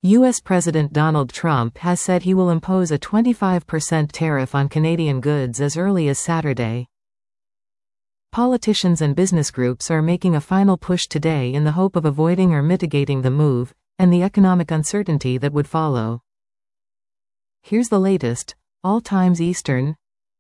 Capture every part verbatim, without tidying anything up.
U S President Donald Trump has said he will impose a twenty-five percent tariff on Canadian goods as early as Saturday. Politicians and business groups are making a final push today in the hope of avoiding or mitigating the move, and the economic uncertainty that would follow. Here's the latest, all times Eastern,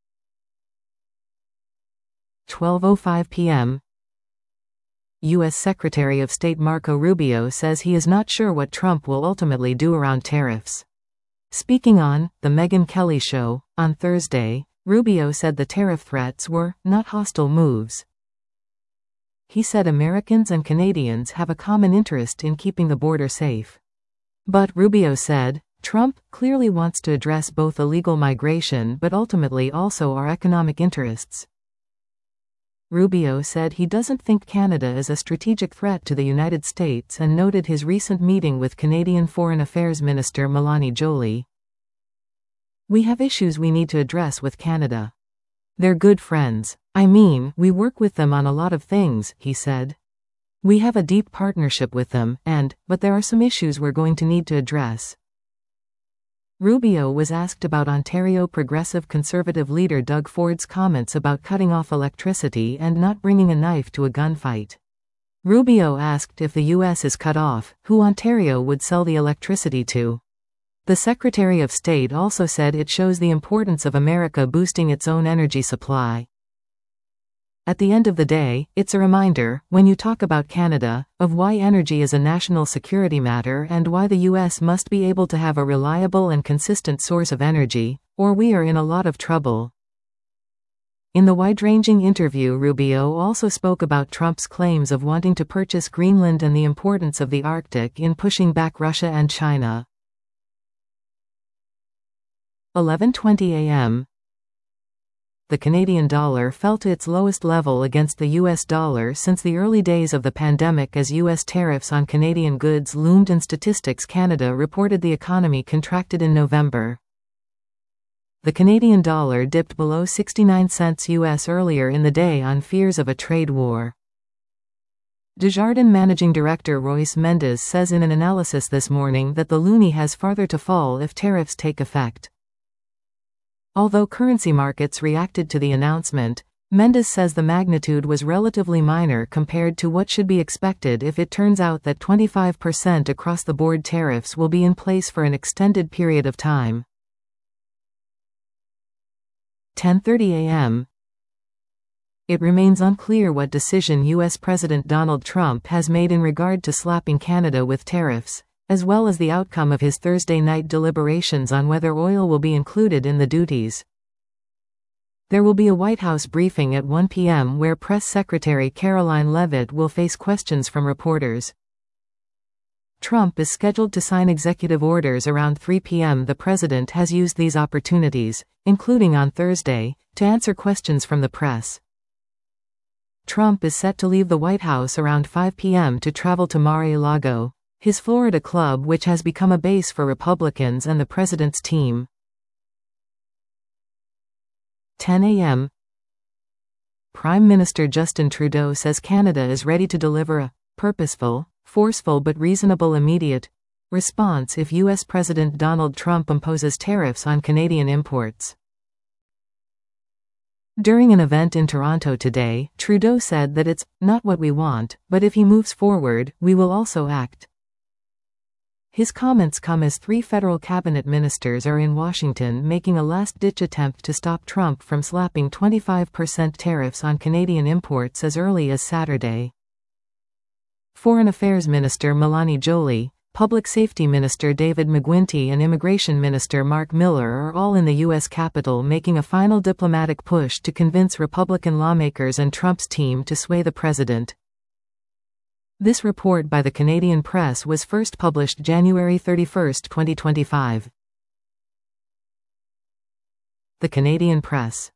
twelve oh five p m U S Secretary of State Marco Rubio says he is not sure what Trump will ultimately do around tariffs. Speaking on The Megyn Kelly Show on Thursday, Rubio said the tariff threats were not hostile moves. He said Americans and Canadians have a common interest in keeping the border safe. But, Rubio said, Trump clearly wants to address both illegal migration but ultimately also our economic interests. Rubio said he doesn't think Canada is a strategic threat to the United States and noted his recent meeting with Canadian Foreign Affairs Minister Mélanie Joly. "We have issues we need to address with Canada. They're good friends. I mean, we work with them on a lot of things," he said. "We have a deep partnership with them, and, but there are some issues we're going to need to address." Rubio was asked about Ontario Progressive Conservative leader Doug Ford's comments about cutting off electricity and not bringing a knife to a gunfight. Rubio asked if the U S is cut off, who Ontario would sell the electricity to. The Secretary of State also said it shows the importance of America boosting its own energy supply. At the end of the day, it's a reminder, when you talk about Canada, of why energy is a national security matter and why the U S must be able to have a reliable and consistent source of energy, or we are in a lot of trouble. In the wide-ranging interview, Rubio also spoke about Trump's claims of wanting to purchase Greenland and the importance of the Arctic in pushing back Russia and China. eleven twenty a m The Canadian dollar fell to its lowest level against the U S dollar since the early days of the pandemic as U S tariffs on Canadian goods loomed and Statistics Canada reported the economy contracted in November. The Canadian dollar dipped below sixty-nine cents U S earlier in the day on fears of a trade war. Desjardins Managing Director Royce Mendes says in an analysis this morning that the loonie has farther to fall if tariffs take effect. Although currency markets reacted to the announcement, Mendes says the magnitude was relatively minor compared to what should be expected if it turns out that twenty-five percent across-the-board tariffs will be in place for an extended period of time. ten thirty a m It remains unclear what decision U S President Donald Trump has made in regard to slapping Canada with tariffs, as well as the outcome of his Thursday night deliberations on whether oil will be included in the duties. There will be a White House briefing at one p m where Press Secretary Caroline Leavitt will face questions from reporters. Trump is scheduled to sign executive orders around three p m The president has used these opportunities, including on Thursday, to answer questions from the press. Trump is set to leave the White House around five p m to travel to Mar-a-Lago, his Florida club which has become a base for Republicans and the president's team. ten a m Prime Minister Justin Trudeau says Canada is ready to deliver a purposeful, forceful but reasonable immediate response if U S President Donald Trump imposes tariffs on Canadian imports. During an event in Toronto today, Trudeau said that it's not what we want, but if he moves forward, we will also act. His comments come as three federal cabinet ministers are in Washington making a last-ditch attempt to stop Trump from slapping twenty-five percent tariffs on Canadian imports as early as Saturday. Foreign Affairs Minister Mélanie Joly, Public Safety Minister David McGuinty and Immigration Minister Mark Miller are all in the U S Capitol making a final diplomatic push to convince Republican lawmakers and Trump's team to sway the president. This report by the Canadian Press was first published January thirty-first, twenty twenty-five. The Canadian Press.